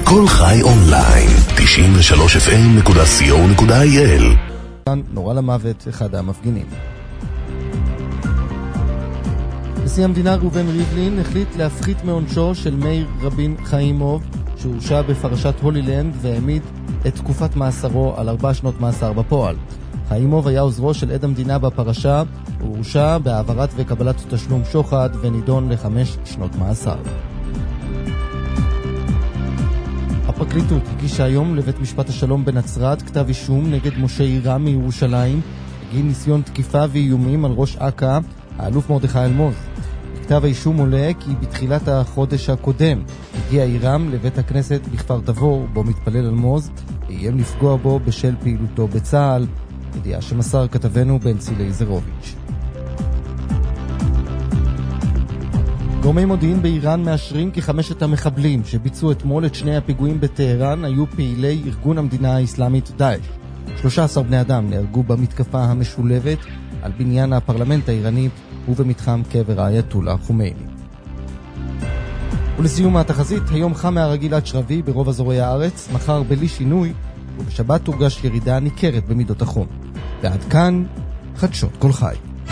כל חי אונליין, 93fm.co.il. נורא למוות אחד המפגינים. נשיא המדינה ראובן ריבלין החליט להפחית מעונשו של מאיר רבין חיימוב, שהורשע בפרשת הולילנד והעמיד את תקופת מאסרו על 4 שנות מאסר בפועל. חיימוב היה עוזרו של עד המדינה בפרשה, הוא הורשע בהעברת וקבלת תשלום שוחד ונידון ל5 שנות מאסר. הפרקליטות הגישה היום לבית משפט השלום בנצרת כתב אישום נגד משה עירם מירושלים בגין ניסיון תקיפה ואיומים על ראש אכ"א, האלוף מרדכי אלמוז. בכתב האישום עולה כי בתחילת החודש הקודם הגיע עירם לבית הכנסת בכפר תבור בו מתפלל אלמוז ואיים לפגוע בו בשל פעילותו בצה"ל, ידיעה שמסר כתבנו בנצי לייזרוביץ'. גורמי מודיעין באיראן מאשרים כי 5 המחבלים שביצעו אתמול את 2 הפיגועים בטהרן היו פעילי ארגון המדינה האסלאמית דאעש. 13 בני אדם נהרגו במתקפה המשולבת על בניין הפרלמנט האיראני ובמתחם קבר האייתוללה חומייני. ולסיום התחזית, היום חם מהרגיל עד שרבי ברוב אזורי הארץ, מחר בלי שינוי, ובשבת תורגש ירידה ניכרת במידות החום. ועד כאן, חדשות כל חי.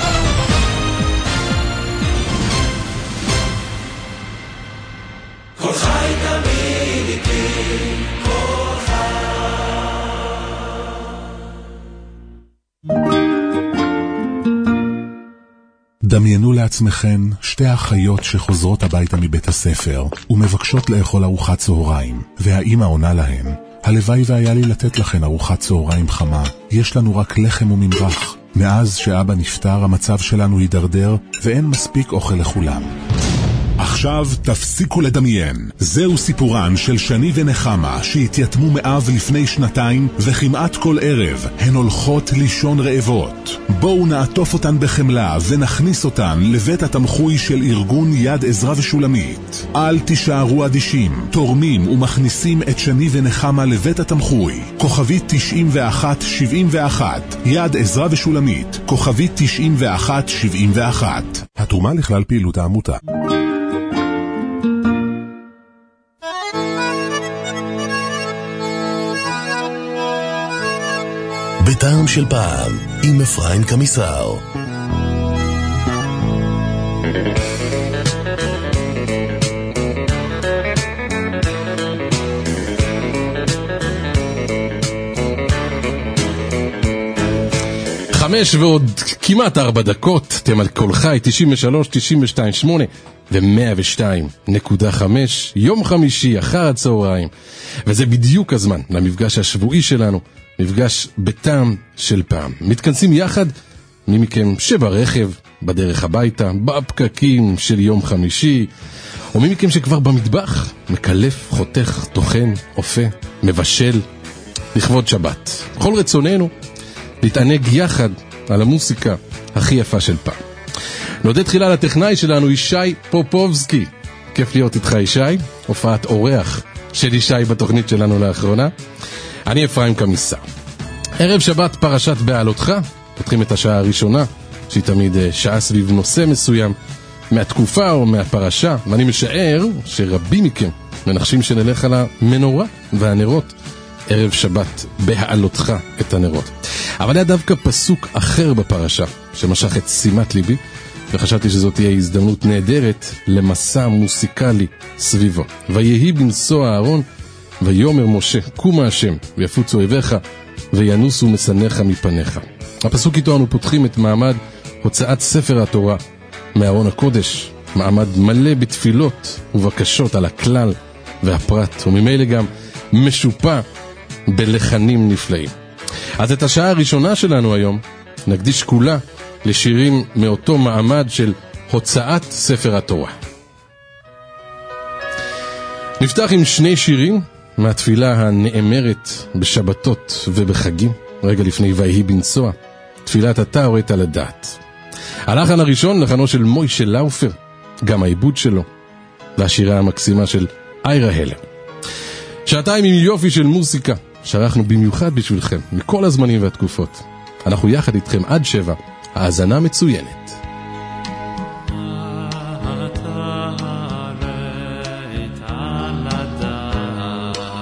כל חי תמיד איתי, כל חי. דמיינו לעצמכן 2 אחיות שחוזרות הביתה מבית הספר ומבקשות לאכול ארוחת צהריים, והאמא עונה להן, הלוואי והיה לי לתת לכן ארוחת צהריים חמה, יש לנו רק לחם וממרח. מאז שאבא נפטר המצב שלנו הידרדר ואין מספיק אוכל לכולם. עכשיו תפסיקו לדמיין. זהו סיפורן של שני ונחמה שהתייתמו מאב לפני 2 וכמעט כל ערב הן הולכות לישון רעבות. בואו נעטוף אותן בחמלה ונכניס אותן לבית התמחוי של ארגון יד עזרא ושולמית. אל תישארו אדישים, תורמים ומכניסים את שני ונחמה לבית התמחוי. כוכבית 9171 יד עזרא ושולמית, כוכבית 9171. התרומה לכלל פעילות העמותה. בטעם של פעם, עם אפרים קמיסר. חמש ועוד כמעט 4 דקות, אתם על כל חי, 93, 92.8 ו-102.5, יום חמישי אחר הצהריים, וזה בדיוק הזמן למפגש השבועי שלנו, מפגש בטעם של פעם. מתכנסים יחד, מי מכם שברכב, בדרך הביתה, בפקקים של יום חמישי, או מי מכם שכבר במטבח, מקלף, חותך, טוחן, אופה, מבשל, לכבוד שבת. כל רצוננו להתענג יחד על המוסיקה הכי יפה של פעם. נודה תחילה לטכנאי שלנו, ישי פופובסקי. כיף להיות איתך ישי, הופעת אורח של ישי בתוכנית שלנו לאחרונה. אני אפרים קמיסר. ערב שבת פרשת בעלותך, פותחים את השעה הראשונה, שהיא תמיד שעה סביב נושא מסוים, מהתקופה או מהפרשה, ואני משער שרבים מכם מנחשים שנלך על המנורה והנרות, ערב שבת בהעלותך את הנרות. אבל היה דווקא פסוק אחר בפרשה, שמשך את שימת ליבי, וחשבתי שזאת תהיה הזדמנות נהדרת למסע מוסיקלי סביבו. ויהי בנשוא אהרון, ויאמר משה, קום השם, ויפוצו אויביך, וינוסו משנאיך מפניך. הפסוק איתו אנו פותחים את מעמד הוצאת ספר התורה מארון הקודש, מעמד מלא בתפילות ובקשות על הכלל והפרט, וממילא גם משופע בלחנים נפלאים. אז את השעה הראשונה שלנו היום נקדיש כולה לשירים מאותו מעמד של הוצאת ספר התורה. נפתח עם 2 שירים מהתפילה הנאמרת בשבתות ובחגים, רגע לפני ויהי בנשוא, תפילת אתה הורית לדעת. הלחן הראשון, לחנו של מוישה לאופר, גם העיבוד שלו, והשירה המקסימה של איירה הלר. 2 עם יופי של מוסיקה, שערכנו במיוחד בשבילכם, מכל הזמנים והתקופות. אנחנו יחד איתכם עד 7, האזנה מצוינת. אתה הורית לדעת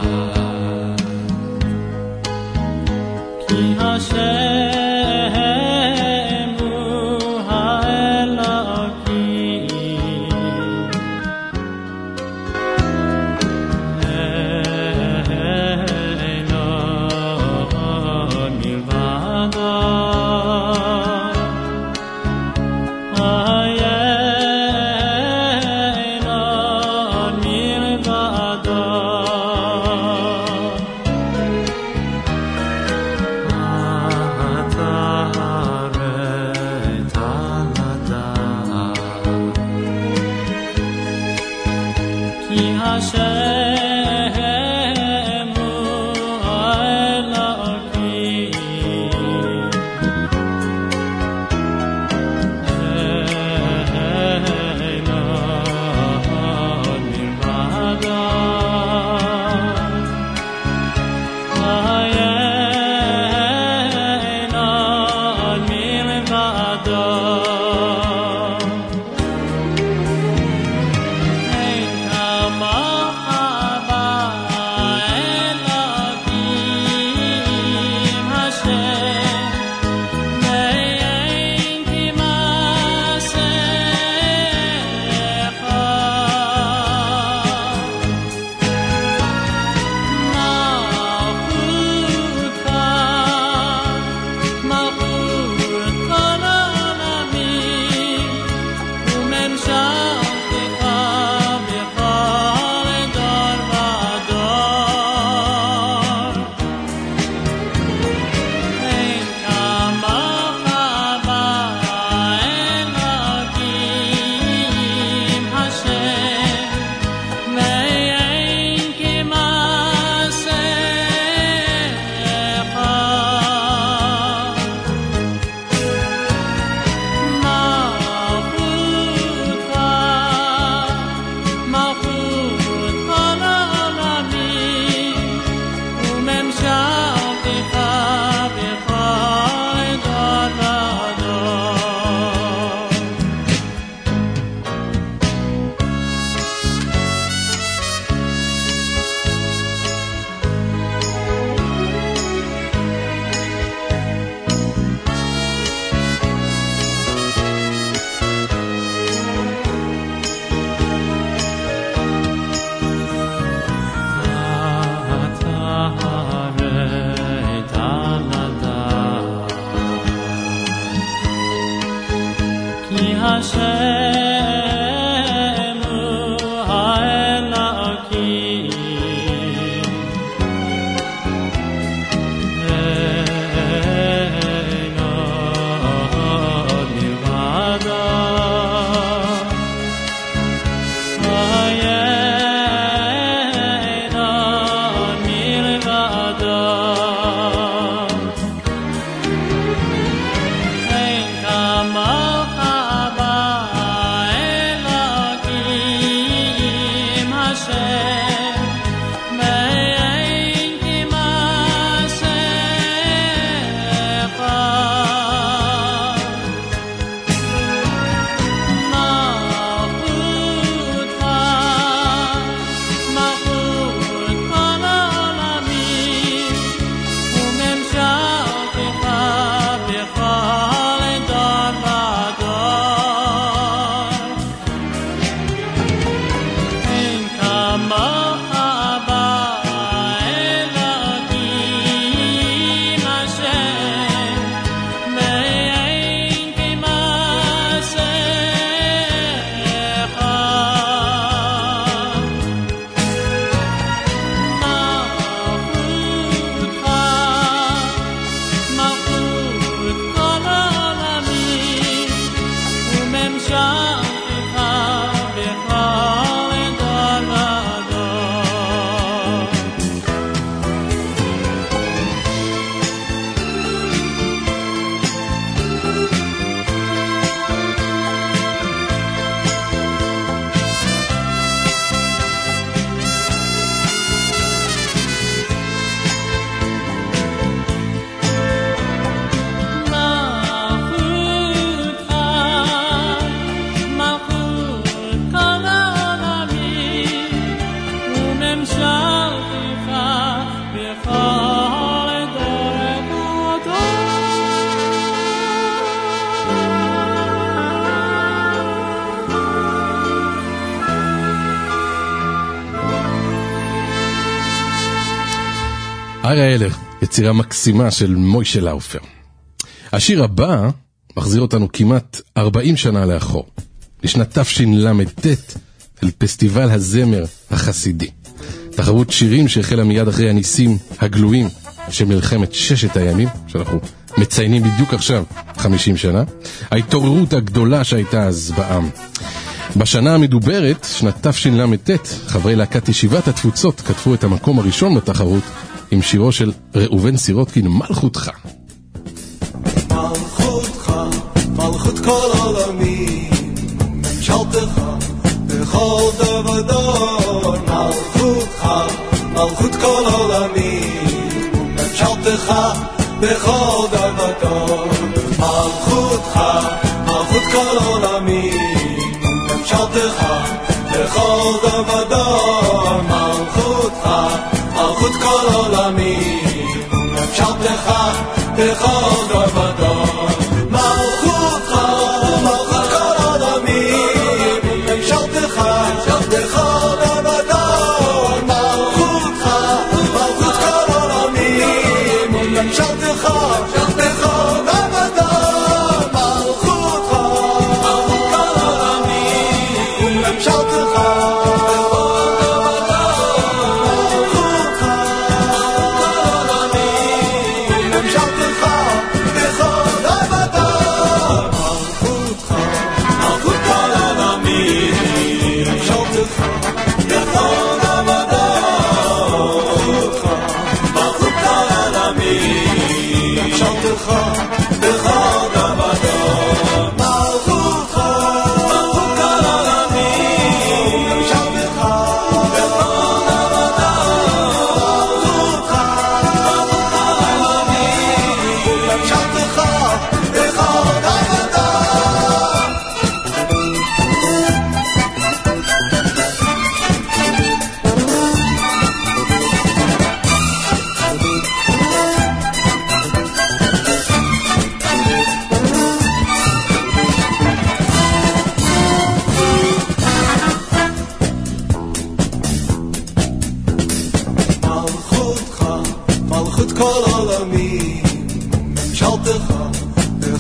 אריה אלר, יצירה מקסימה של מוישה לאופר. השיר הבא מחזיר אותנו כמעט 40 שנה לאחור, לשנת תשל"ט, אל פסטיבל הזמר החסידי. תחרות שירים שהחלה מיד אחרי הניסים הגלויים של מלחמת ששת הימים, שאנחנו מציינים בדיוק עכשיו 50 שנה, ההתעוררות הגדולה שהייתה אז בעם. בשנה המדוברת, שנת תשל"ט, חברי להקת ישיבת התפוצות כתבו את המקום הראשון בתחרות עם שירו של ראובן סירוטקין, מלכותך. מלכותך, מלכות כל עולמי, ממשלתך בכל דור. מלכותך, מלכות כל עולמי, ממשלתך בכל דור. מלכותך, מלכות כל עולמי, ממשלתך בכל דור. מלכותך, מלכות כל עולמי, ממשלתך בכל דור. מלכותך, מלכות כל עולמי, ממשלתך בכל דור. מלכותך, מלכות כל עולמי, ממשלתך בכל דור. מלכותך, מלכות כל עולמי, ממשלתך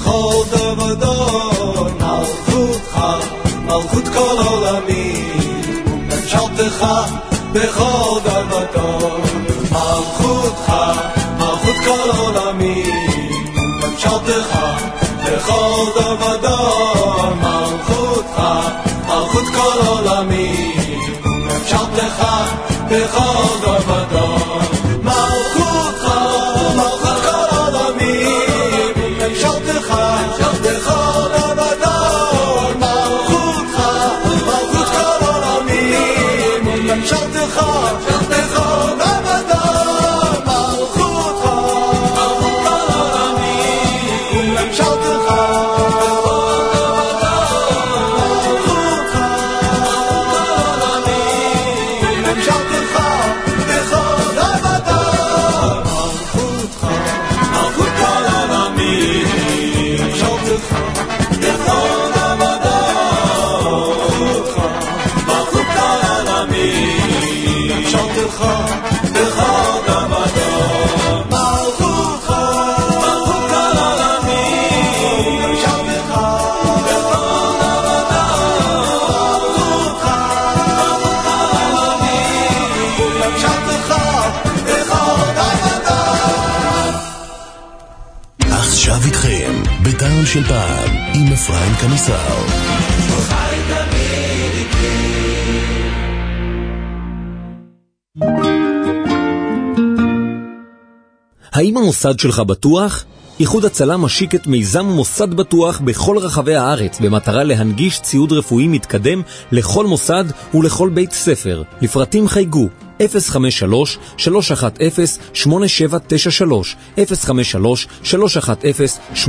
בכל דבר מלכותך, מלכות כל עולמים וממשלתך בכל דבר מלכותך, מלכות כל עולמים וממשלתך בכל דבר מלכותך, מלכות כל עולמים וממשלתך בכל דבר מלכותך, מלכות כל עולמים וממשלתך בכל דבר מלכותך, מלכות כל עולמים וממשלתך בכל דבר מלכותך, מלכות כל עולמים וממשלתך בטעם של פעם, עם אפרים קמיסר. האם המוסד שלך בטוח? איחוד הצלה משיק את מיזם מוסד בטוח בכל רחבי הארץ במטרה להנגיש ציוד רפואי מתקדם לכל מוסד ולכל בית ספר. לפרטים חייגו 053-310-8793 053-310-8793.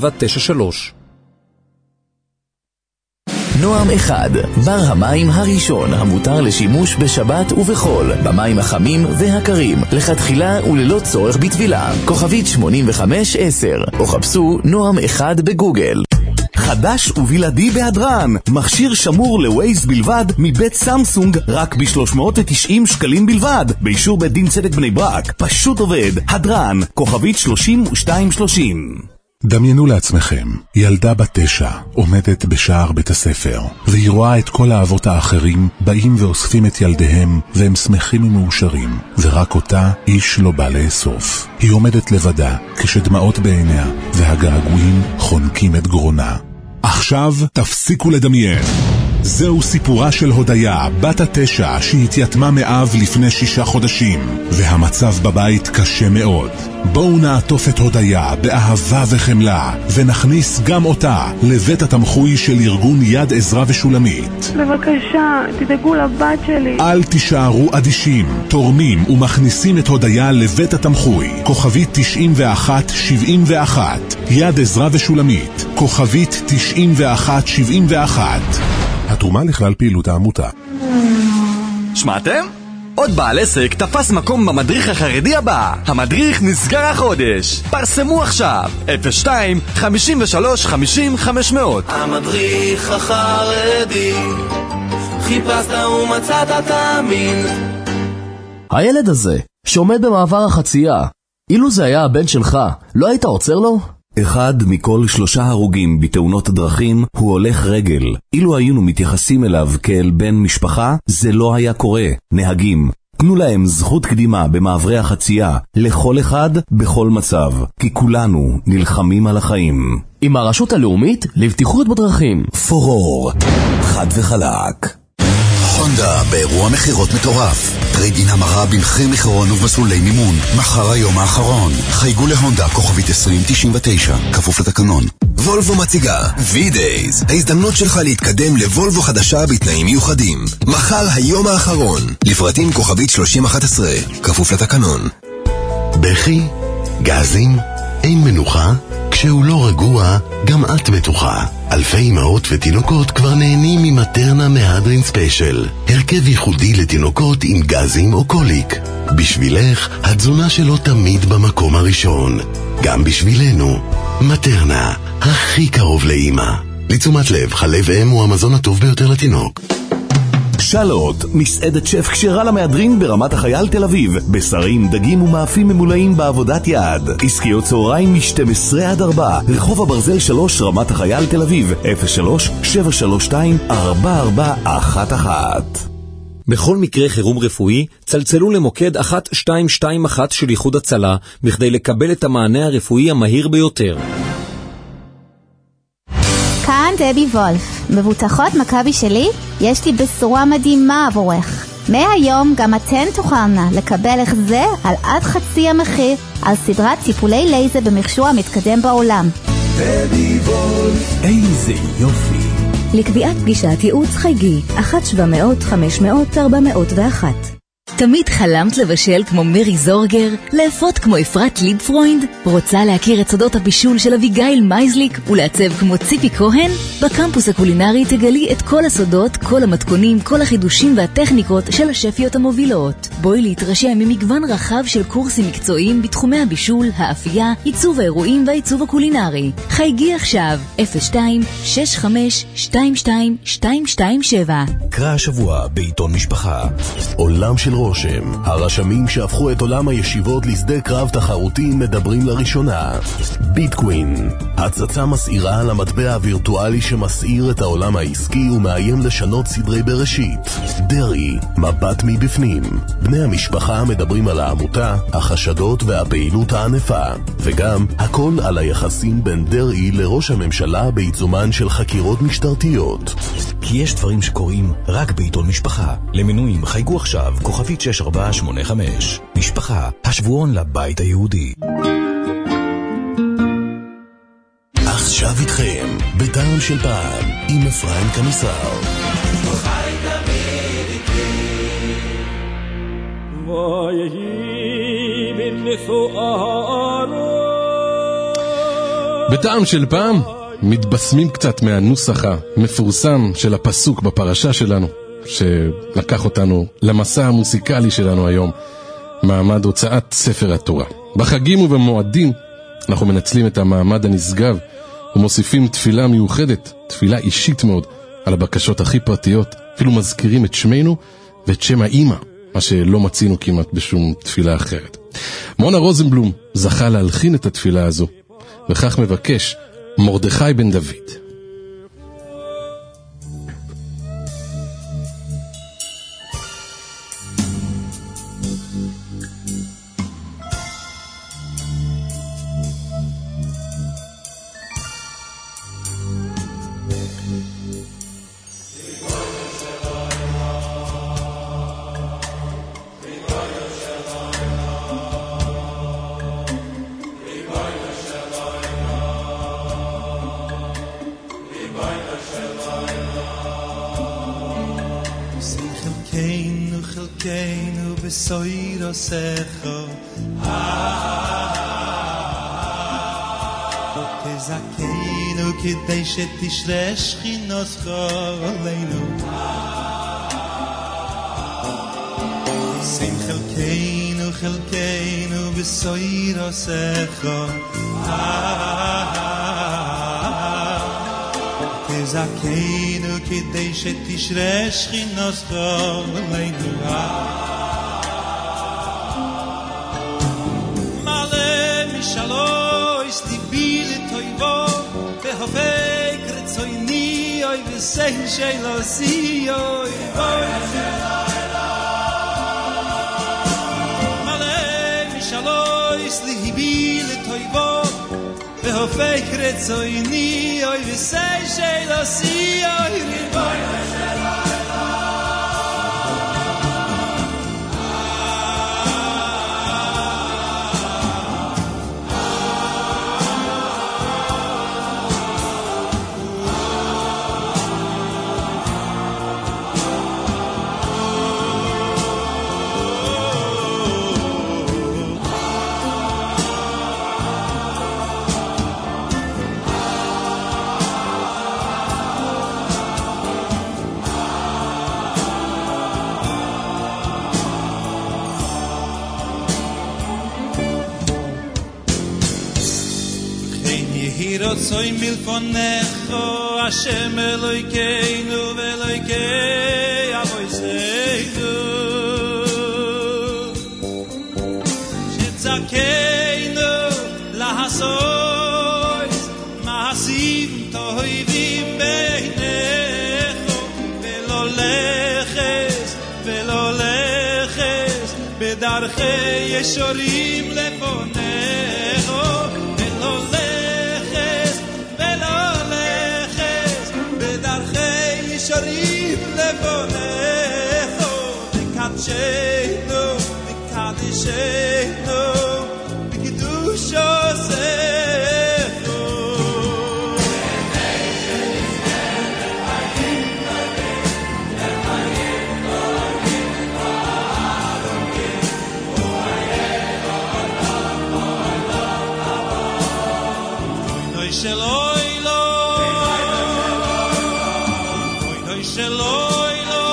נועם אחד, בר המים הראשון המותר לשימוש בשבת ובחול, במים החמים והקרים, לכתחילה וללא צורך בטבילה. כוכבית 8510, או חפשו נועם אחד בגוגל. חדש ובלעדי בהדרן, מכשיר שמור לווייז בלבד מבית סמסונג רק ב-390 שקלים בלבד, באישור בית דין צדק בני ברק. פשוט עובד. הדרן, כוכבית 3230. דמיינו לעצמכם, ילדה בת 9 עומדת בשער בית הספר, והיא רואה את כל האבות האחרים באים ואוספים את ילדיהם, והם שמחים ומאושרים, ורק אותה איש לא בא לאסוף. היא עומדת לבדה, כשדמעות בעיניה, והגעגועים חונקים את גרונה. עכשיו תפסיקו לדמיין. זהו סיפורה של הודיה, בת 9, שהתייתמה מאב לפני 6 חודשים, והמצב בבית קשה מאוד. בואו נעטוף את הודיה באהבה וחמלה, ונכניס גם אותה לבית התמחוי של ארגון יד עזרה ושולמית. בבקשה, תדאגו לבת שלי. אל תישארו אדישים, תורמים ומכניסים את הודיה לבית התמחוי. כוכבית 9171, יד עזרה ושולמית, כוכבית 9171. התרומה לכלל פעילות העמותה. שמעתם? עוד בעל עסק תפס מקום במדריך החרדי הבא. המדריך נסגר החודש. פרסמו עכשיו 02-53-50-500. המדריך החרדי, חיפשת ומצאת תאמין. הילד הזה שעומד במעבר החצייה, אילו זה היה הבן שלך, לא היית עוצר לו? 1 מכל 3 הרוגים בתאונות הדרכים הוא הולך רגל. אילו היינו מתייחסים אליו כאל בן משפחה, זה לא היה קורה. נהגים, תנו להם זכות קדימה במעברי החצייה, לכל אחד בכל מצב, כי כולנו נלחמים על החיים. עם הרשות הלאומית לבטיחות בדרכים. פורור, חד וחלק. הונדה באירוע מחירות מטורף. טריידין המרה במחיר מחירון ובמסלולי מימון. מחר היום האחרון. חייגו להונדה כוכבית 2099, כפוף לתקנון. וולבו מציגה V-Days, ההזדמנות שלך להתקדם לוולבו חדשה בתנאים מיוחדים. מחר היום האחרון. לפרטים כוכבית 3011, כפוף לתקנון. בכי, גזים, אין מנוחה. כשהוא לא רגוע, גם את בטוחה. אלפי אמהות ותינוקות כבר נהנים ממטרנה מהדרין ספיישל. הרכב ייחודי לתינוקות עם גזים או קוליק. בשבילך, התזונה שלו תמיד במקום הראשון. גם בשבילנו, מטרנה, הכי קרוב לאמא. לתשומת לב, חלב אם הוא המזון הטוב ביותר לתינוק. שלוט, מסעדת שף כשרה למהדרין ברמת החייל תל אביב, בשרים, דגים ומאפים ממולאים בעבודת יד. עסקיות צהריים מ-12 עד 4, רחוב הברזל 3, רמת החייל תל אביב, 03-732-4411. בכל מקרה חירום רפואי, צלצלו למוקד 1221 של איחוד הצלה, בכדי לקבל את המענה הרפואי המהיר ביותר. כאן דבי וולף. מבוטחות מכבי שלי, יש לי בשורה מדהימה עבורך. מהיום גם אתן תוכלנה לקבל החזר על עד חצי המחיר על סדרת טיפולי לייזר במכשור המתקדם בעולם. דבי וולף, איזה יופי. לקביעת פגישת ייעוץ חייגי 1-700-500-401. תמיד חלמת לבשל כמו מרי זורגר, לאפות כמו אפרת ליבפרוינד? רוצה להכיר את סודות הבישול של אביגיל מייזליק ולעצב כמו ציפי כהן? בקמפוס הקולינרי תגלי את כל הסודות, כל המתכונים, כל החידושים והטכניקות של השפיות המובילות. בואי להתרשם ממגוון רחב של קורסים מקצועיים בתחומי הבישול, האפייה, עיצוב האירועים והעיצוב הקולינרי. חייגי עכשיו 02-65-22-227. קרא השבוע בעיתון משפחה. עולם של רושם, הרשמים שהפכו את עולם הישיבות לשדה קרב תחרותי מדברים לראשונה. ביטקווין, הצצה מסעירה על המטבע הווירטואלי שמסעיר את העולם העסקי ומאיים לשנות סדרי בראשית. דרי, מבט מבפנים. בני המשפחה מדברים על העמותה, החשדות והפעילות הענפה, וגם הכל על היחסים בין דרי לראש הממשלה בעיצומן של חקירות משטרתיות. כי יש דברים שקורים רק בעיתון משפחה. למנויים חייגו עכשיו כוכבית 6485. משפחה, השבועון לבית היהודי. עכשיו איתכם, בטעם של פעם, עם אפרים קמיסר. חי תמיד איתי ויהי בתלפואנו. בטעם של פעם מתבשמים קצת מהנוסח המפורסם של הפסוק בפרשה שלנו, שלקח אותנו למסע המוסיקלי שלנו היום, מעמד הוצאת ספר התורה. בחגים ובמועדים אנחנו מנצלים את המעמד הנשגב ומוסיפים תפילה מיוחדת, תפילה אישית מאוד, על הבקשות הכי פרטיות, אפילו מזכירים את שמנו ואת שם האמא, מה שלא מצינו כמעט בשום תפילה אחרת. מונה רוזנבלום זכה להלחין את התפילה הזו, וכך מבקש מרדכי בן דוד. כדי שתשרה שכינותך עלינו. שים חלקנו חלקנו בסויר עושך, תזכנו כדי שתשרה שכינותך עלינו. מלא משלוש טיבי לטויבו Hofei kretsoni oy vesay shelosi oy malay mishaloy slibi letoyvo Hofei kretsoni oy vesay shelosi oy ירצוי מלפונךו השם אלוהינו ואלוהי אבוינו שצעקנו לעשות מעשים טובים בעיניך ולא לחס בדרכי ישורים לפונך ולא לחס בדרכי ישורים לפונך וקדשנו וקדישנו בקדוש עושנו שלוי לו אוי שלוי לו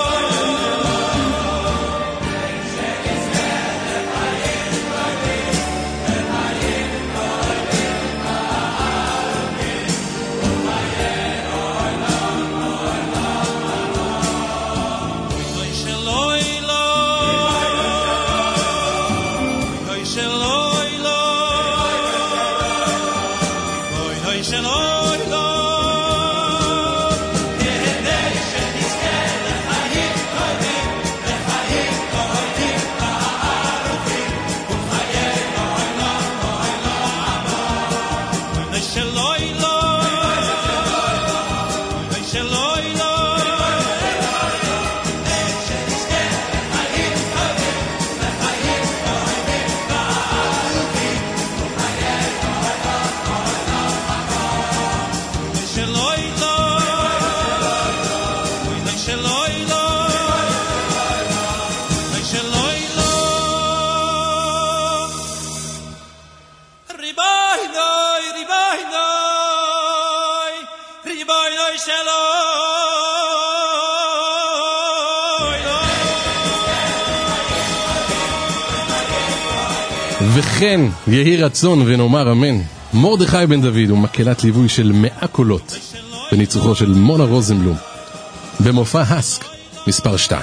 וכן יהי רצון ונאמר אמן. מרדכי בן דוד הוא מקהלת ליווי של 100 קולות בניצוחו של מונה רוזנבלום במופע הסק מספר 2.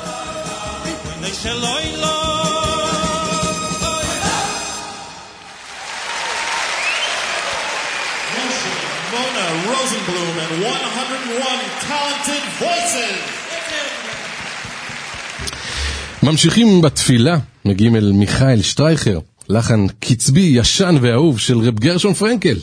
Mona Rosenblum and 101 talented voices. ממשיכים בתפילה, מגיעים אל מיכאל שטרייכר, לחן קצבי ישן ואהוב של רב גרשון פרנקל.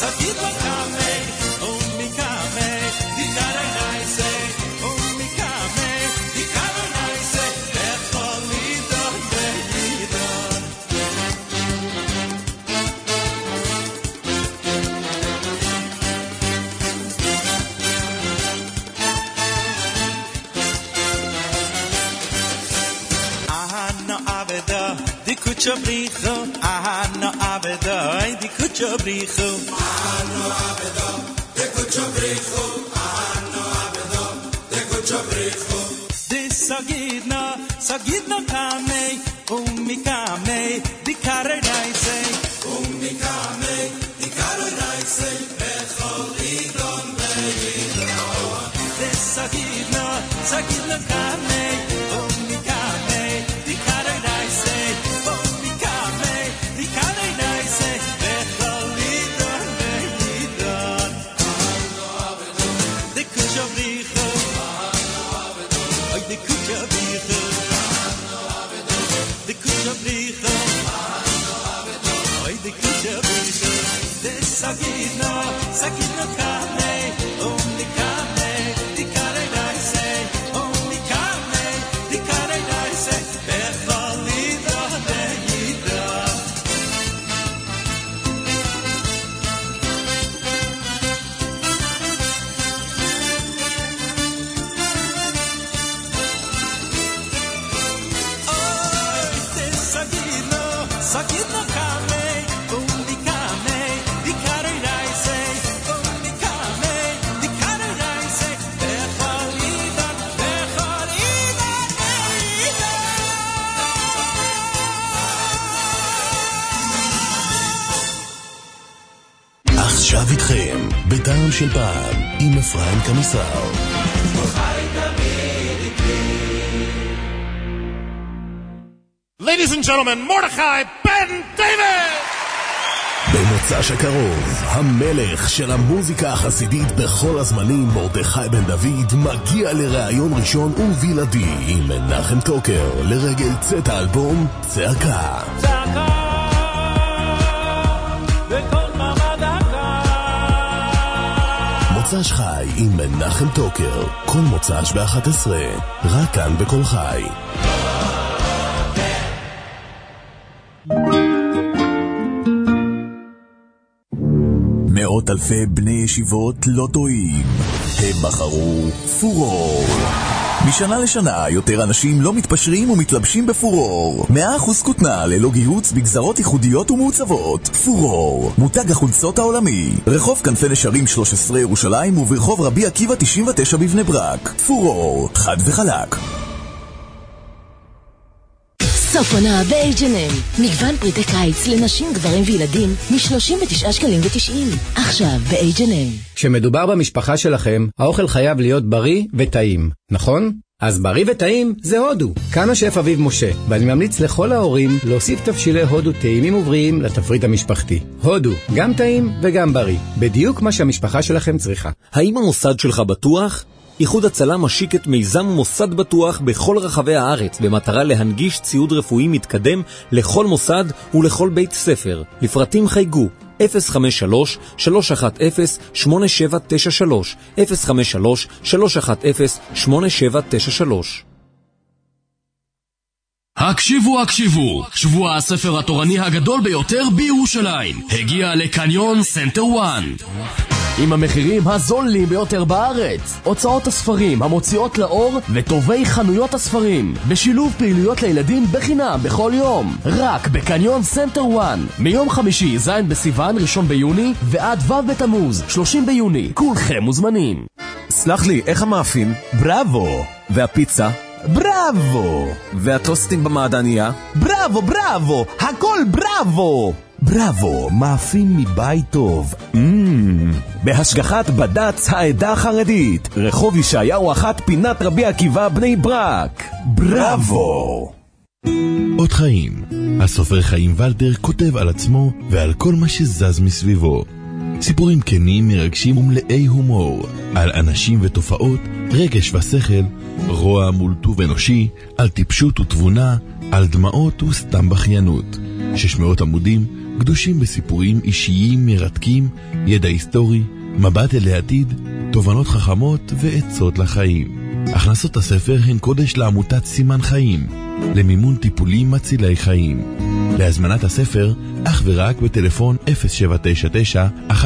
sakit lo kame mi kame di kare naise mi kame di kare naise echolidan beidan ahana aveda di kucha bricho ahana aveda di kucha bricho ahana aveda di kucha bricho ahana aveda di kucha bricho di sagidna kame mi kame di kare naise mi kame di kare naise echolidan beidan di sagidna kame mi kame di kare naise mi kame di kare naise echolidan beidan di kucha bricho ay di kucha bricho di kucha bricho ay di kucha bricho de sagidna kame mi kame di kare naise mi kame di kare naise echolidan beidan sagidna kame mi kame di kare naise mi kame di kare naise echolidan עכשיו איתכם, בטעם של פעם, עם אפרים קמיסר. Ladies and gentlemen, Mordechai Ben David! במוצ"ש הקרוב, המלך של המוזיקה החסידית בכל הזמנים, מרדכי בן דוד, מגיע לראיון ראשון ובלעדי עם מנחם טוקר לרגל צאת האלבום צעקה. מוצ"ש חי עם מנחם טוקר, כל מוצ"ש ב-11, רק כאן בכל חי. מאות אלפי בני ישיבות לא טועים, הם בחרו פורור. משנה לשנה יותר אנשים לא מתפשרים ומתלבשים בפורור. 100% כותנה ללא גיהוץ בגזרות ייחודיות ומעוצבות. פורור, מותג החולצות העולמי. רחוב כנפי נשרים 13 ירושלים וברחוב רבי עקיבא 99 בבני ברק. פורור, חד וחלק. סוף עונה ב-H&M. מגוון פריטי קיץ לנשים, גברים וילדים מ-39 שקלים ו90. עכשיו ב-H&M. כשמדובר במשפחה שלכם, האוכל חייב להיות בריא וטעים, נכון? אז בריא וטעים זה הודו. כאן השף אביב משה, ואני ממליץ לכל ההורים להוסיף תבשילי הודו טעימים ובריאים לתפריט המשפחתי. הודו, גם טעים וגם בריא. בדיוק מה שהמשפחה שלכם צריכה. האם המוסד שלך בטוח? איחוד הצלה משיק את מיזם מוסד בטוח בכל רחבי הארץ במטרה להנגיש ציוד רפואי מתקדם לכל מוסד ולכל בית ספר. לפרטים חייגו 053-310-8793 053-310-8793. הקשיבו, שבוע הספר התורני הגדול ביותר בירושלים הגיע לקניון סנטר 1 עם המחירים הזולים ביותר בארץ, הוצאות הספרים המוציאות לאור וטובי חנויות הספרים, בשילוב פעילויות לילדים בחינם בכל יום, רק בקניון סנטר 1 מיום חמישי ז' בסיוון 1 ביוני ועד ו' בתמוז 30 ביוני. כולכם מוזמנים. סלח לי, איך המאפים? בראבו. והפיצה? בראבו. והטוסטינג במעדניה? בראבו, הכל בראבו. בראבו, מאפים מבית טוב. בהשגחת בד"ץ העדה החרדית, רחוב ישעיהו 1 פינת רבי עקיבא בני ברק. בראבו. עוד חיים. הסופר חיים ולדר כותב על עצמו ועל כל מה שזז מסביבו. סיפורים כנים, מרגשים ומלאי הומור, על אנשים ותופעות, רגש ושכל, רוע מול טוב אנושי, על טיפשות ותבונה, על דמעות וסתם בחיינות. 600 עמודים גדושים בסיפורים אישיים מרתקים, ידע היסטורי, מבט אל העתיד, תובנות חכמות ועצות לחיים. הכנסות הספר הן קודש לעמותת סימן חיים, למימון טיפולים מצילי חיים. להזמנת הספר, אך ורק בטלפון 0799-148-999.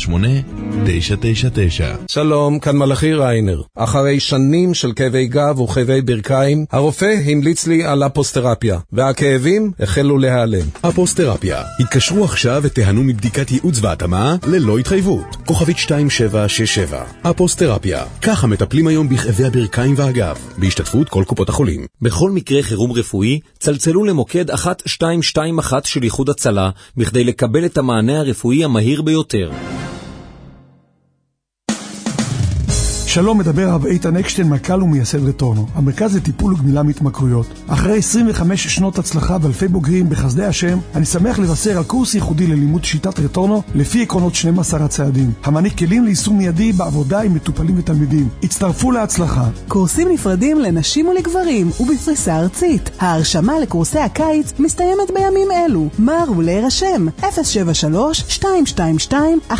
שלום, כאן מלאכי ריינר. אחרי שנים של כאבי גב וכאבי ברכיים, הרופא המליץ לי על אפוסטרפיה, והכאבים החלו להיעלם. אפוסטרפיה. התקשרו עכשיו ותיהנו מבדיקת ייעוץ והתאמה ללא התחייבות. כוכבית 2767. אפוסטרפיה. ככה מטפלים היום בכאבי הברכיים והגב, בהשתתפות כל קופות החולים. בכל מקרה חירום רפואי, צלצלו למוקד 1221 של איחוד הצלה, בכדי לקבל את המענה הרפואי המהיר ביותר. שלום, מדבר הרב איתן אקשטיין, מנכ"ל ומייסד רטורנו, המרכז לטיפול וגמילה מהתמכרויות. אחרי 25 שנות הצלחה ואלפי בוגרים בחסדי השם, אני שמח לבשר על קורס ייחודי ללימוד שיטת רטורנו לפי עקרונות 12 הצעדים, המעניק כלים ליישום מיידי בעבודה עם מטופלים ותלמידים. הצטרפו להצלחה. קורסים נפרדים לנשים ולגברים ובפריסה ארצית. ההרשמה לקורסי הקיץ מסתיימת בימים אלו. מהרו להירשם 073-222-1133.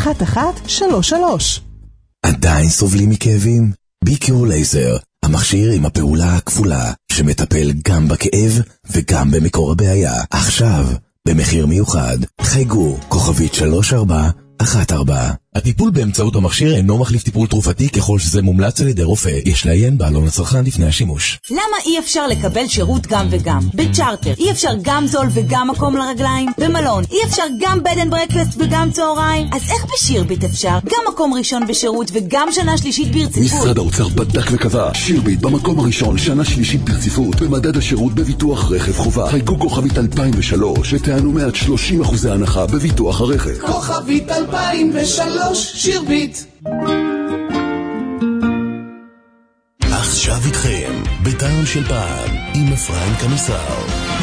עדיין סובלים מכאבים? ביקיור לייזר, המכשיר עם הפעולה הכפולה, שמטפל גם בכאב וגם במקור הבעיה. עכשיו, במחיר מיוחד, חייגו, כוכבית 3414. הטיפול באמצעות המכשיר אינו מחליף טיפול תרופתי ככל שזה מומלץ על ידי רופא. יש לעיין בעלון לצרכן לפני השימוש. למה אי אפשר לקבל שירות גם וגם? בצ'ארטר אי אפשר גם זול וגם מקום לרגליים? במלון אי אפשר גם בד אנד ברקפסט וגם צהריים? אז איך בשירביט אפשר? גם מקום ראשון בשירות וגם שנה שלישית ברציפות. משרד האוצר בדק וקבע, שירביט במקום הראשון שנה שלישית ברציפות במדד השירות בביטוח רכב חובה. חייגו כוכבית 2003 ותענו מעט 30% הנחה בביטוח הרכב. כוכבית 2003 שירביט. עכשיו איתכם, בטעם של פעם, עם אפרים קמיסר.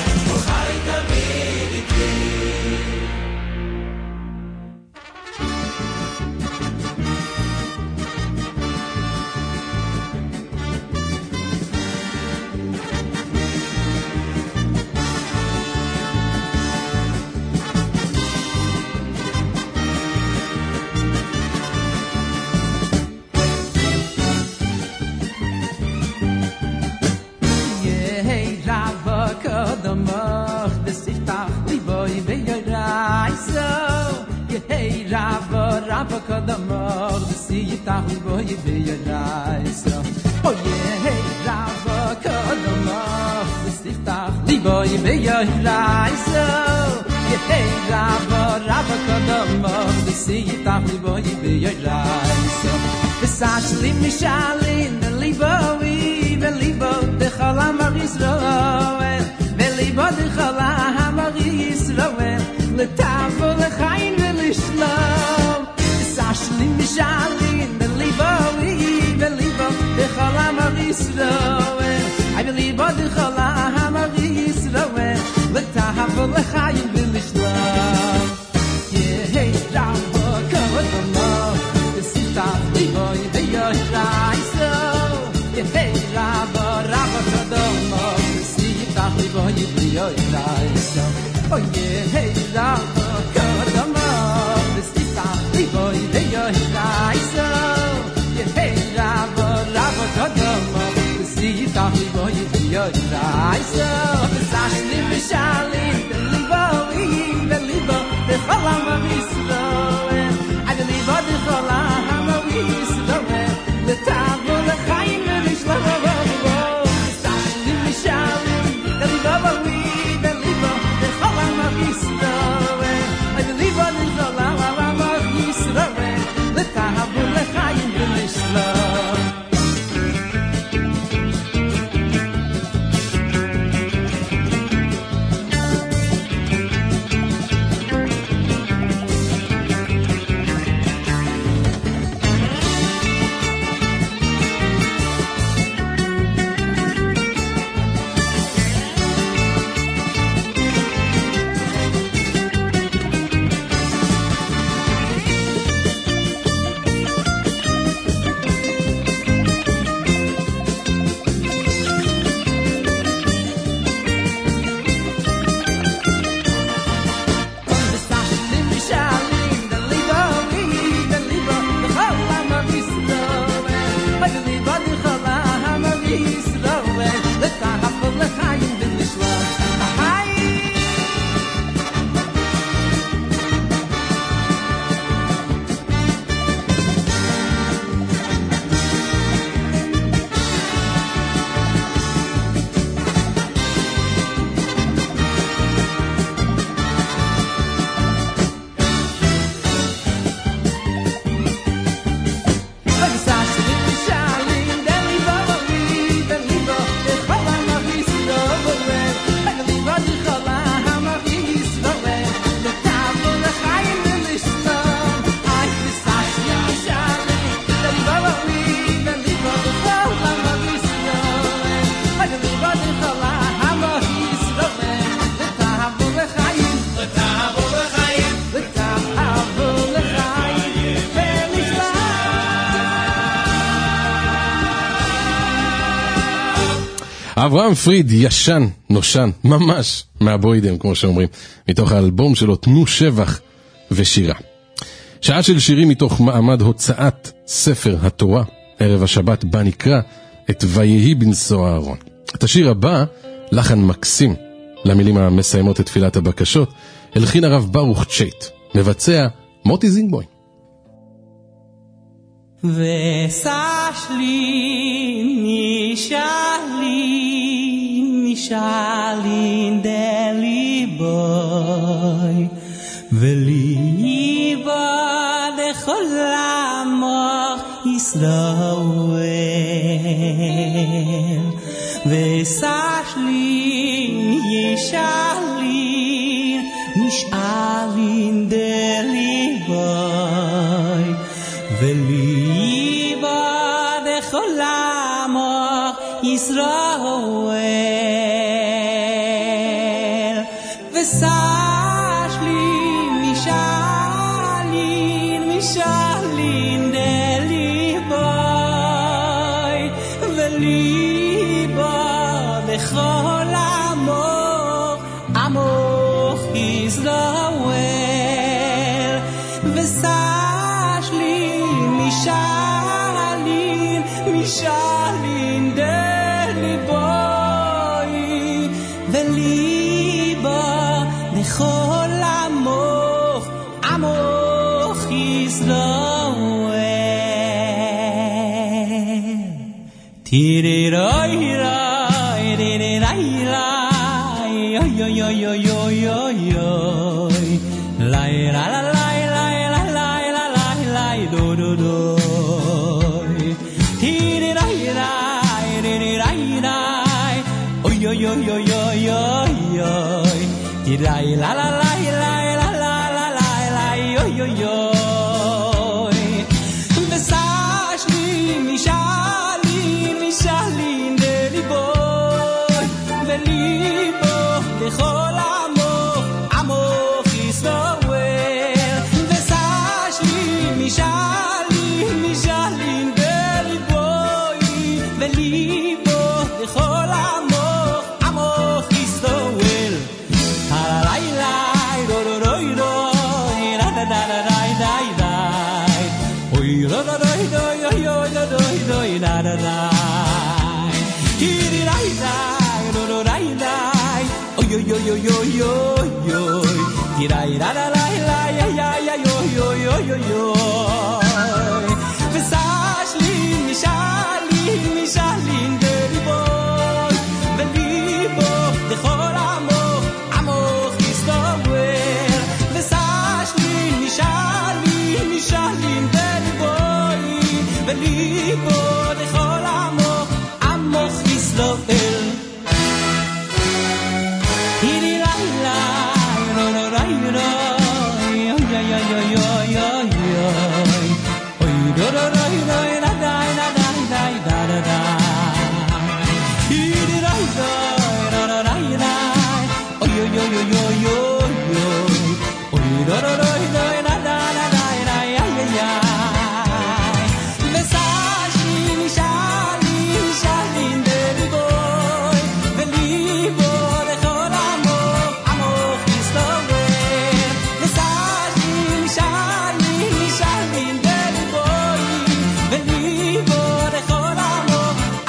Sashli mishalin libo ve libo de khala marisroel ve libo de khala marisroel le tavo le khain ve lishlam Sashli mishalin libo ve libo de khala marisroel I believe de khala marisroel le tavo le khain ve lishlam hey rabo kodamo Boy, the young guy, so you hey, Rabba, Kadamo, see that we boy, the young guy, so oh yeah, hey, Rabba, Kadamo, see that we boy, the young guy, so you hey, Rabba, Kadamo, see that we boy, the young guy, so the Sashli Mishali, the Libo, the Falama Mislo, I believe what the Falama. The table the khaim is la babo stashli mishalim the baba we the libo the khalama bistawe I believe on the khalama bistawe the table the khaim is la אברהם פריד, ישן, נושן, ממש מהבוידם, כמו שאומרים, מתוך האלבום שלו, תנו שבח ושירה. שעה של שירים מתוך מעמד הוצאת ספר התורה, ערב השבת בה נקרא את ויהי בנשוא אהרון. את השיר הבא, לחן מקסים, למילים המסיימות את תפילת הבקשות, הלחין הרב ברוך צ'ייט, מבצע מוטי זינגבוי. וסשלי נשאלין דליבוי וליבו לכל עמו ישראל וסשלי נשאלין דליבוי וליבו לכל עמו ישראל וסשלי משאלין דליבוי וליבו לכל עמו ישראל וסשלי משאלין דליבוי וליבו לכל עמו ישראל תירי רוי רוי רירי רי רי אוי אוי אוי אוי אוי אוי אוי לי לה לה לי לי לה לי לה לי לי דו דו דו תירי רי רי רירי רי רי אוי אוי אוי אוי אוי אוי אוי תירי לה לה לי לי לה לה לה לי אוי אוי אוי וסשלי משאלין דליבוי וליבו לכל עמו ישראל וסשלי משאלין דליבוי וליבו לכל עמו ישראל הלילה דו דו דו דו דה דה דה דה דה דה אוי דו דו דו דו דו דו דו דה דה דה תירי די די דו דו די די אוי אוי אוי אוי אוי אוי אוי תירי דה דה די די אוי אוי אוי אוי אוי אוי וסשלי משאלין דליבוי וליבו לכל עמו ישראל וסשלי משאלין דליבוי וליבו לכל עמו ישראל תירי רי רי רו רו רי רו אוי אוי אוי אוי אוי אוי דו דו דו דו דה דה דה דה דה דה דה תירי רי רי רו רו רי רי אוי אוי אוי אוי אוי אוי דו דו דו דו דה דה דה דה איי איי וסשלי משאלין דליבוי וליבו לכל עמו ישראל וסשלי משאלין דליבוי וליבו לכל עמו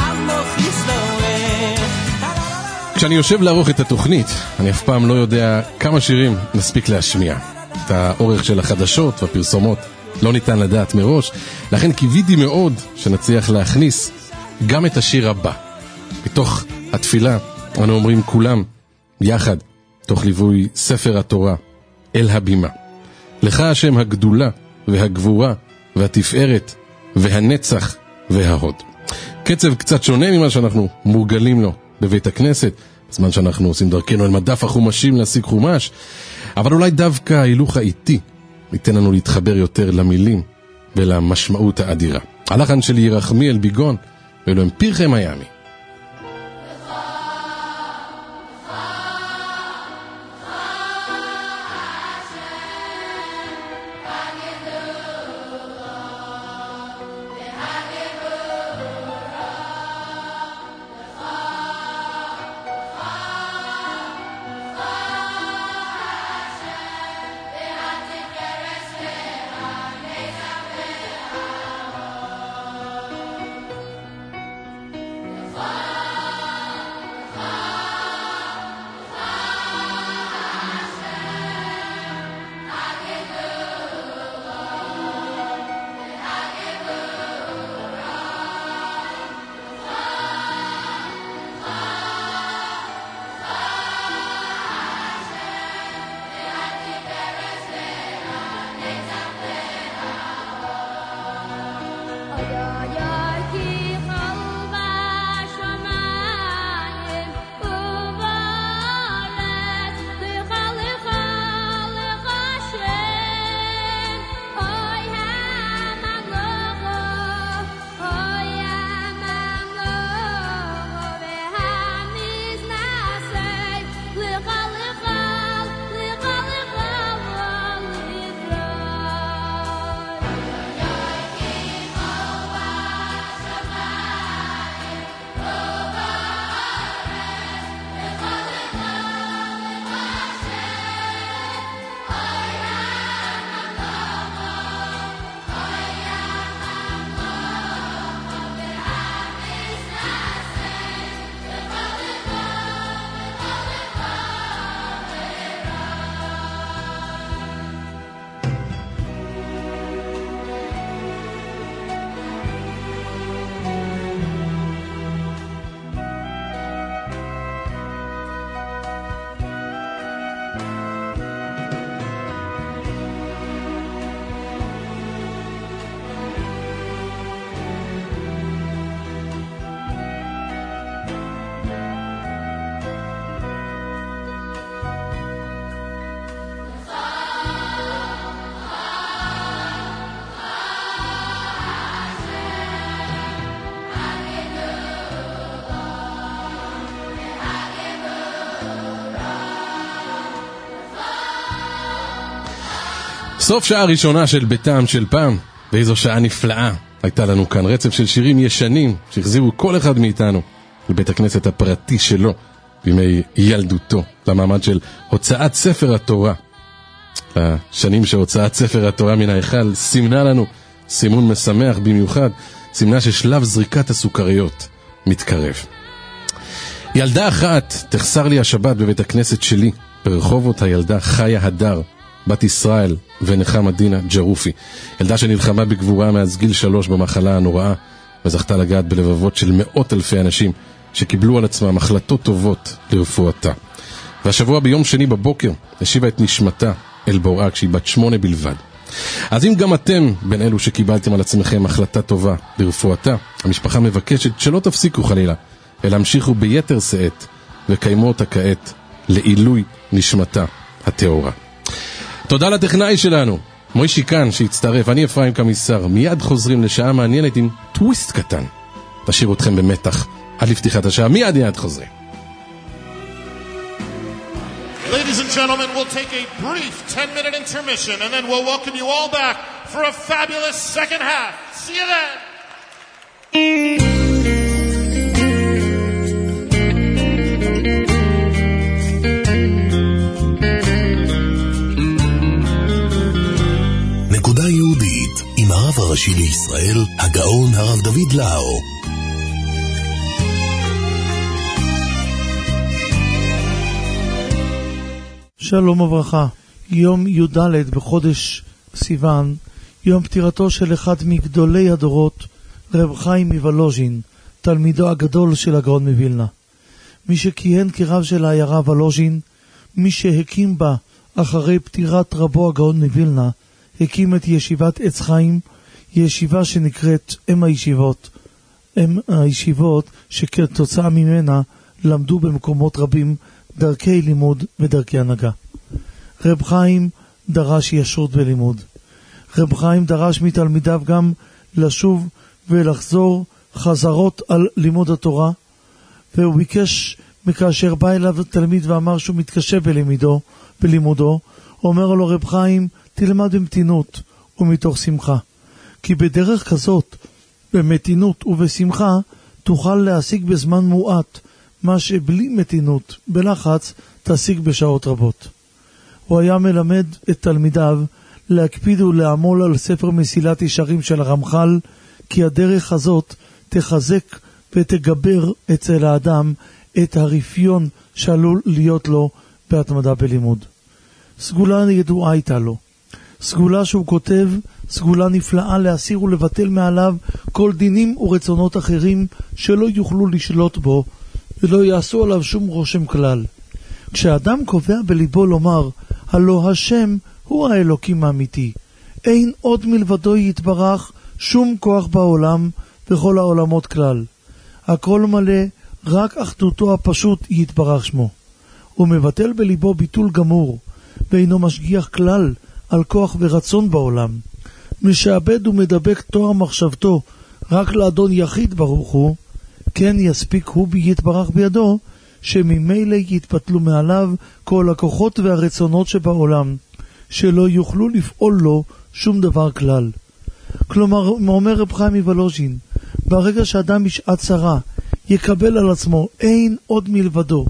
ישראל. כשאני יושב לערוך את התוכנית, אני אף פעם לא יודע כמה שירים נספיק להשמיע. את האורך של החדשות והפרסומות לא ניתן לדעת מראש, לכן קיוויתי מאוד שנצליח להכניס גם את השיר הבא. בתוך התפילה אנו אומרים כולם יחד, תוך ליווי ספר התורה, אל הבימה. לך השם הגדולה והגבורה והתפארת והנצח וההוד. קצב קצת שונה ממה שאנחנו מורגלים לו בבית הכנסת, בזמן שאנחנו עושים דרכנו אל מדף החומשים להשיג חומש, אבל אולי דווקא ההילוך האיטי ייתן לנו להתחבר יותר למילים ולמשמעות האדירה. הלחן של ירחמיאל ביגון, ואלו הם פרחי מיאמי. סוף שעה ראשונה של ביתם של פעם, ואיזו שעה נפלאה. הייתה לנו כאן רצף של שירים ישנים שהחזירו כל אחד מאיתנו לבית הכנסת הפרטי שלו בימי ילדותו, למעמד של הוצאת ספר התורה. השנים שהוצאת ספר התורה מן ההיכל סימנה לנו סימון משמח במיוחד, סימנה ששלב זריקת הסוכריות מתקרב. ילדה אחת תחסר לי השבת בבית הכנסת שלי ברחובות, הילדה חיה הדר, בת ישראל ונחמה דינה ג'רופי, ילדה שנלחמה בגבורה מאז גיל 3 במחלה הנוראה, וזכתה לגעת בלבבות של מאות אלפי אנשים שקיבלו על עצמם החלטות טובות לרפואתה. והשבוע ביום שני בבוקר השיבה את נשמתה אל בוראה כשהיא בת 8 בלבד. אז אם גם אתם בין אלו שקיבלתם על עצמכם החלטה טובה לרפואתה, המשפחה מבקשת שלא תפסיקו חלילה, אלא המשיכו ביתר שאת וקיימו אותה כעת לעילוי נשמתה הטהורה. תודה לטכנאי שלנו מוישי כאן שהצטרף, אני אפרים קמיסר. מיד חוזרים לשעה מעניינת עם טוויסט קטן, תשאיר אתכם במתח עד לפתיחת השעה. מיד חוזרים. Ladies and gentlemen, we'll take a brief 10-minute intermission and then we'll welcome you all back for a fabulous second half. See you then! נקודה יהודית עם הרב הראשי לישראל, הגאון הרב דוד לאו. שלום וברכה. יום י"ד בחודש סיוון, יום פטירתו של אחד מגדולי הדורות, רב חיים מוולוז'ין, תלמידו הגדול של הגאון מווילנה. מי שכיהן כרב של העיירה וולוז'ין, מי שהקים בה אחרי פטירת רבו הגאון מווילנה, הקים את ישיבת עץ חיים, ישיבה שנקראת אם הישיבות. אם הישיבות שכתוצאה ממנה למדו במקומות רבים דרכי לימוד ודרכי הנהגה. רב חיים דרש ישרות בלימוד. רב חיים דרש מתלמידיו גם לשוב ולחזור חזרות על לימוד התורה, והוא ביקש מכאשר בא אליו תלמיד ואמר שהוא מתקשה בלימודו, אומר לו רב חיים, תלמד במתינות ומתוך שמחה, כי בדרך כזאת, במתינות ובשמחה, תוכל להשיג בזמן מועט מה שבלי מתינות, בלחץ, תשיג בשעות רבות. הוא היה מלמד את תלמידיו להקפיד ולעמול על ספר מסילת ישרים של הרמח"ל, כי הדרך הזאת תחזק ותגבר אצל האדם את הרפיון שעלול להיות לו בהתמדה בלימוד. סגולה ידועה הייתה לו. סגולה שהוא כותב, סגולה נפלאה להסיר ולבטל מעליו כל דינים ורצונות אחרים שלא יוכלו לשלוט בו ולא יעשו עליו שום רושם כלל. כשאדם קובע בליבו לומר, הלא השם הוא האלוקים האמיתי, אין עוד מלבדו יתברך שום כוח בעולם וכל העולמות כלל. הכל מלא, רק אחדותו הפשוט יתברך שמו. הוא מבטל בליבו ביטול גמור, ואינו משגיח כלל על כוח ורצון בעולם. משעבד ומדבק תואר מחשבתו רק לאדון יחיד ברוך הוא, כן יספיק הוא יתברך בידו, שממילא יתפתלו מעליו כל הכוחות והרצונות שבעולם, שלא יוכלו לפעול לו שום דבר כלל. כלומר, אומר רב חיים מוולוז'ין, ברגע שאדם בשעת צרה יקבל על עצמו אין עוד מלבדו,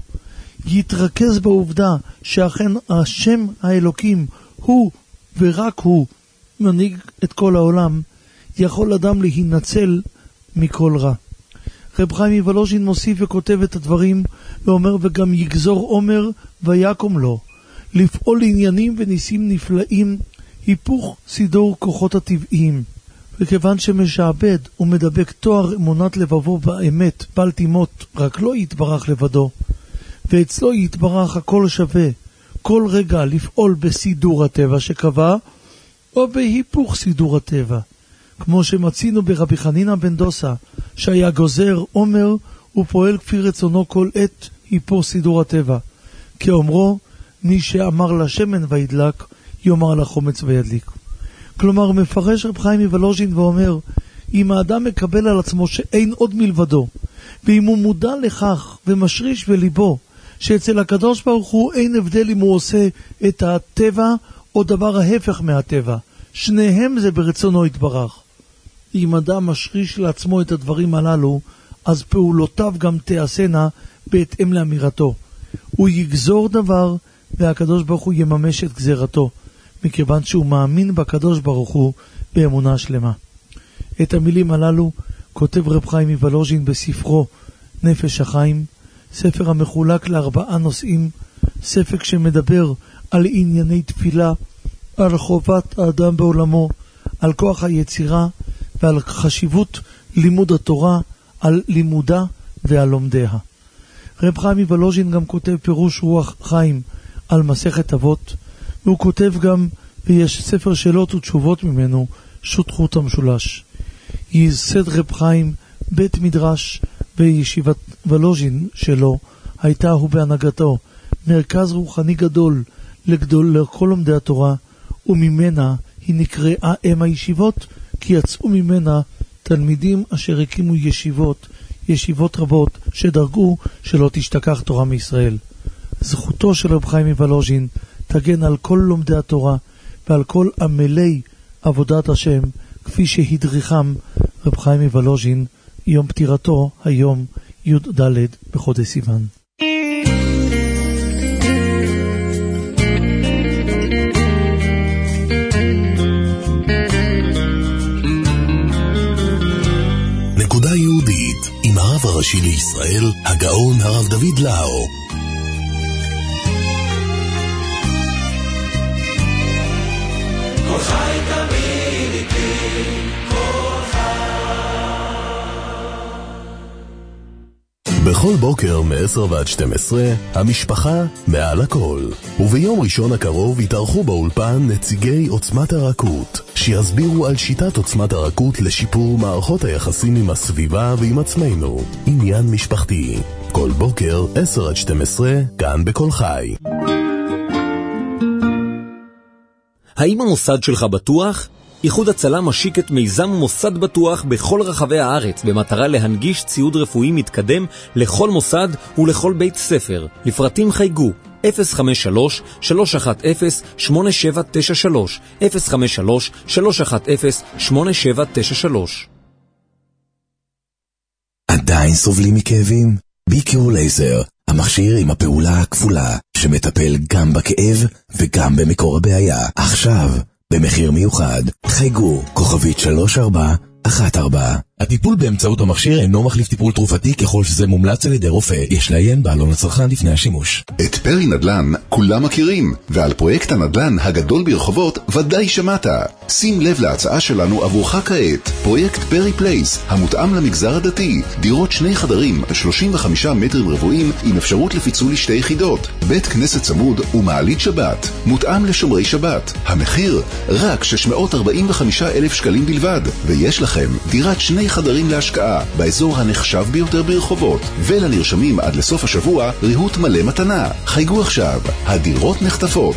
יתרכז בעובדה שאכן השם האלוקים הוא ורק הוא מנהיג את כל העולם, יכול אדם להינצל מכל רע. רב חיים מוולוז'ין מוסיף וכותב את הדברים ואומר, וגם יגזור עומר ויקום לו, לפעול עניינים וניסים נפלאים, היפוך סידור כוחות הטבעיים. וכיוון שמשעבד ומדבק תואר אמונת לבבו באמת בל תימות, רק לא יתברך לבדו, ואצלו יתברך הכל שווה, כל רגע לפעול בסידור הטבע שקבע, או בהיפוך סידור הטבע. כמו שמצינו ברבי חנינא בן דוסה, שהיה גוזר עומר ופועל כפי רצונו כל עת היפוך סידור הטבע. כאומרו, מי שאמר לשמן וידלק, יאמר לחומץ וידליק. כלומר, מפרש רב חיים מוולוז'ין ואומר, אם האדם מקבל על עצמו שאין עוד מלבדו, ואם הוא מודע לכך ומשריש בליבו, שאצל הקדוש ברוך הוא אין הבדל אם הוא עושה את הטבע או דבר ההפך מהטבע. שניהם זה ברצונו יתברך. אם אדם משריש לעצמו את הדברים הללו, אז פעולותיו גם תעשנה בהתאם לאמירתו. הוא יגזור דבר, והקדוש ברוך הוא יממש את גזירתו, מכיוון שהוא מאמין בקדוש ברוך הוא באמונה שלמה. את המילים הללו כותב רב חיים מוולוז'ין בספרו נפש החיים, ספר המחולק ל4 נושאים, ספר שמדבר על ענייני תפילה, על חובת האדם בעולמו, על כוח היצירה ועל חשיבות לימוד התורה, על לימודה ועל לומדיה. רב חיים מוולוז'ין גם כותב פירוש רוח חיים על מסכת אבות, והוא כותב גם, ויש ספר שאלות ותשובות ממנו, שותחות המשולש. ייסד רב חיים בית מדרש, וישיבת וולוז'ין שלו הייתה הוא בהנהגתו מרכז רוחני גדול לכל לומדי התורה, וממנה היא נקראה אם הישיבות, כי יצאו ממנה תלמידים אשר הקימו ישיבות רבות שדרגו שלא תשתכח תורה מישראל. זכותו של רב חיים מוולוז'ין תגן על כל לומדי התורה ועל כל עמלי עבודת השם, כפי שהדריכם רב חיים מוולוז'ין. יום פטירתו היום י"ד בחודש סיוון. נקודה יהודית עם הרב הראשי לישראל, הגאון הרב דוד לאו. כל חי תמיד איתי, כל חי. בכל בוקר מ-10 ועד 12, המשפחה מעל הכל. וביום ראשון הקרוב יתארחו באולפן נציגי עוצמת הרכות, שיסבירו על שיטת עוצמת הרכות לשיפור מערכות היחסים עם הסביבה ועם עצמנו. עניין משפחתי. כל בוקר 10 עד 12, כאן בכל חי. האם המוסד שלך בטוח? איחוד הצלה משיק את מיזם מוסד בטוח בכל רחבי הארץ במטרה להנגיש ציוד רפואי מתקדם לכל מוסד ולכל בית ספר. לפרטים חייגו 053-310-8793 053-310-8793. עדיין סובלים מכאבים? ביקור לייזר, המכשיר עם הפעולה הכפולה שמטפל גם בכאב וגם במקור הבעיה. עכשיו במחיר מיוחד. חייגו כוכבית 3414. הטיפול באמצעות המכשיר אינו מחליף טיפול תרופתי ככל שזה מומלץ על ידי רופא. יש לעיין בעלון הצרכן לפני השימוש. את פרי נדל"ן כולם מכירים, ועל פרויקט הנדל"ן הגדול ברחובות ודאי שמעת. שים לב להצעה שלנו עבורך כעת. פרויקט פרי פלייס, המותאם למגזר הדתי. דירות 2 חדרים, 35 מטרים רבועים עם אפשרות לפיצול ל2 יחידות. בית כנסת צמוד ומעלית שבת. מותאם לשומרי שבת. המחיר רק 645,000 שקלים בלבד. ויש לכם דירת 2 חדרים להשקעה באזור הנחשב ביותר ברחובות, ולנרשמים עד לסוף השבוע ריהוט מלא מתנה. חייגו עכשיו, הדירות נחטפות.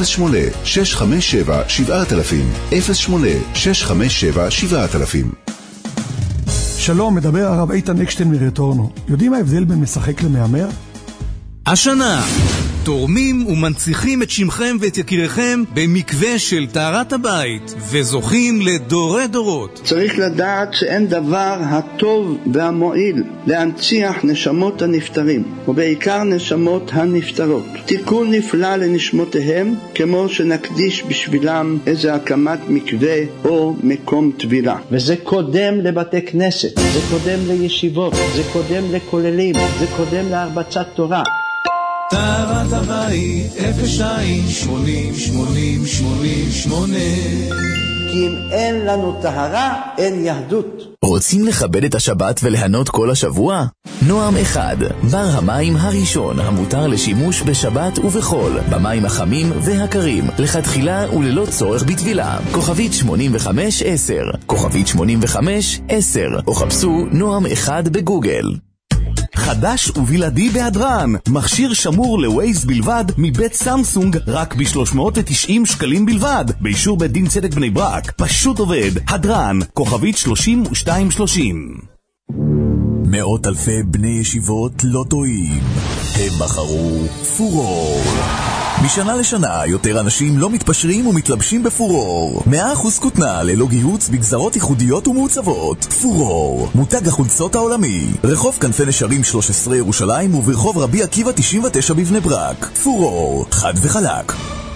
08-657-7000 08-657-7000. שלום, מדבר הרב איתן אקשטיין מרטורנו. יודעים מה ההבדל בין משחק למאמר? השנה תורמים ומנציחים את שמכם ואת יקיריכם במקווה של טהרת הבית, וזוכים לדורי דורות. צריך לדעת שאין דבר הטוב והמועיל להנציח נשמות הנפטרים, ובעיקר נשמות הנפטרות. תיקון נפלא לנשמותיהם, כמו שנקדיש בשבילם איזה הקמת מקווה או מקום טבילה. וזה קודם לבתי כנסת, זה קודם לישיבות, זה קודם לכוללים, זה קודם להרבצת תורה. טהרת הבית 02-80-80-88. כי אם אין לנו טהרה, אין יהדות. רוצים לכבד את השבת וליהנות כל השבוע? נועם 1, בר המים הראשון המותר לשימוש בשבת ובחול, במים החמים והקרים, לכתחילה וללא צורך בטבילה. כוכבית 8510, כוכבית 8510, או חפשו נועם 1 בגוגל. חדש ובלעדי בהדרן, מכשיר שמור לווייז בלבד מבית סמסונג רק ב-390 שקלים בלבד, באישור בית דין צדק בני ברק. פשוט עובד. הדרן, כוכבית 3230. מאות אלפי בני ישיבות לא טועים, הם בחרו פורור. משנה לשנה יותר אנשים לא מתפשרים ומתלבשים בפורור. 100% כותנה ללא גיהוץ בגזרות ייחודיות ומעוצבות. פורור, מותג החולצות העולמי. רחוב כנפי נשרים 13 ירושלים וברחוב רבי עקיבא 99 בבני ברק. פורור, חד וחלק.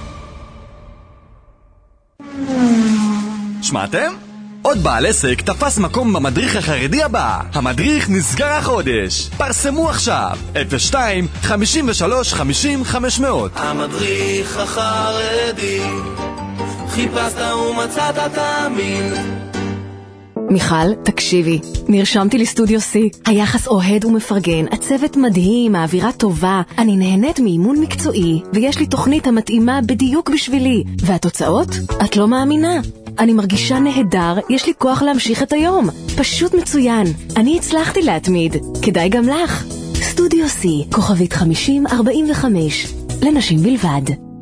שמעתם? עוד בעל עסק תפס מקום במדריך החרדי הבא. המדריך נסגר החודש. פרסמו עכשיו 02 53 50 500. המדריך החרדי, חיפשת ומצאת תאמין. מיכל, תקשיבי, נרשמתי לסטודיו C. היחס אוהד ומפרגן, הצוות מדהים, האווירה טובה, אני נהנית מאימון מקצועי, ויש לי תוכנית המתאימה בדיוק בשבילי. והתוצאות? את לא מאמינה. אני מרגישה נהדר, יש לי כוח להמשיך את היום. פשוט מצוין. אני הצלחתי להתמיד. כדאי גם לך. סטודיו C, כוכבית 5045, לנשים בלבד.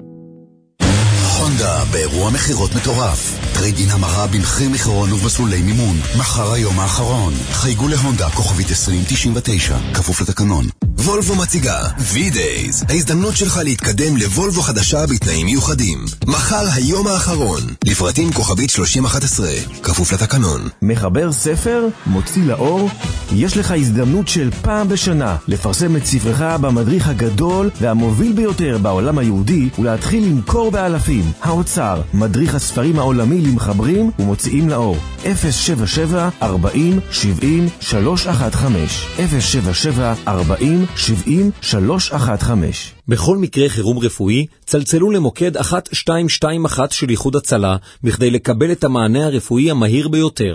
הונדה באירוע מחירות מטורף. טרייד-אין המרה במחיר מחירון ובמסלולי מימון. מחר היום האחרון. חייגו להונדה כוכבית 2099, כפוף לתקנון. וולבו מציגה V-Days, ההזדמנות שלך להתקדם לוולבו חדשה בתנאים מיוחדים. מחר היום האחרון, לפרטים כוכבית 3011, כפוף לתקנון. מחבר ספר, מוציא לאור, יש לך הזדמנות של פעם בשנה לפרסם את ספרך במדריך הגדול והמוביל ביותר בעולם היהודי ולהתחיל למכור באלפים. האוצר, מדריך הספרים העולמי למחברים ומוציאים לאור. 077 40 70 315 077 40 70 315. בכל מקרה חירום רפואי, צלצלו למוקד 1221 של איחוד הצלה, בכדי לקבל את המענה הרפואי המהיר ביותר.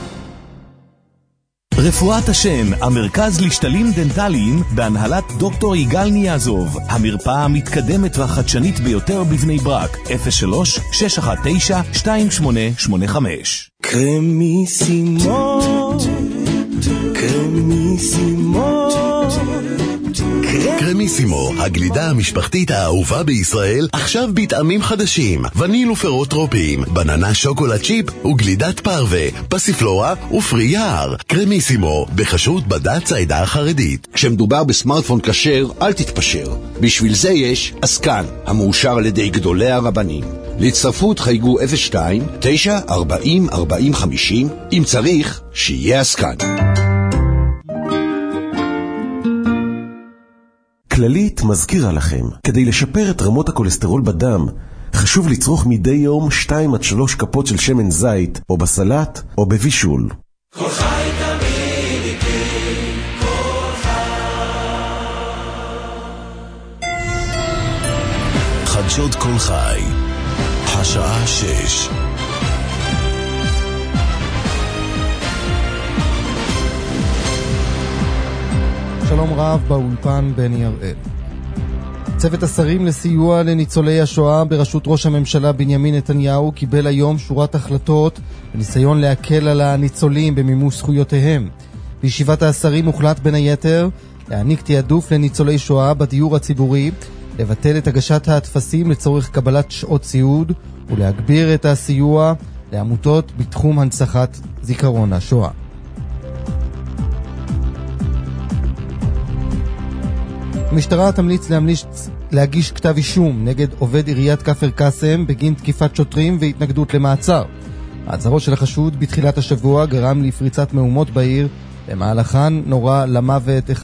רפואת השן, המרכז לשתלים דנטליים בהנהלת דוקטור יגאל ניאזוב. המרפאה המתקדמת והחדשנית ביותר בבני ברק. 03-619-2885. קרמיסימו, קרמיסימו. קרמיסימו, הגלידה המשפחתית האהובה בישראל, עכשיו בטעמים חדשים, וניל ופירות טרופיים, בננה שוקולד צ'יפ וגלידת פרווה, פסיפלורה ופרי יער. קרמיסימו, בחשרות בד"ץ העדה החרדית. כשמדובר בסמארטפון כשר, אל תתפשר. בשביל זה יש אסקן, המאושר על ידי גדולי הרבנים. להצטרפות חייגו 02-940-4050, אם צריך, שיהיה אסקן. כללית מזכירה לכם, כדי לשפר את רמות הכולסטרול בדם, חשוב לצרוך מדי יום 2 עד 3 כפות של שמן זית, או בסלט, או בבישול. כל חי תמיד איתי, כל חי. חדשות כל חי, השעה 6. שלום רב, באולפן בני הראל. צוות השרים לסיוע לניצולי השואה בראשות ראש הממשלה בנימין נתניהו קיבל היום שורת החלטות בניסיון להקל על הניצולים במימוש זכויותיהם. בישיבת השרים הוחלט בין היתר להעניק תיעדוף לניצולי שואה בדיור הציבורי, לבטל את הגשת הטפסים לצורך קבלת שעות סיעוד ולהגביר את הסיוע לעמותות בתחום הנצחת זיכרון השואה. המשטרה תמליץ להגיש כתב אישום נגד עובד עיריית כפר קאסם בגין תקיפת שוטרים והתנגדות למעצר. מעצרו של החשוד בתחילת השבוע גרם לפריצת מהומות בעיר, במהלכן נורה למוות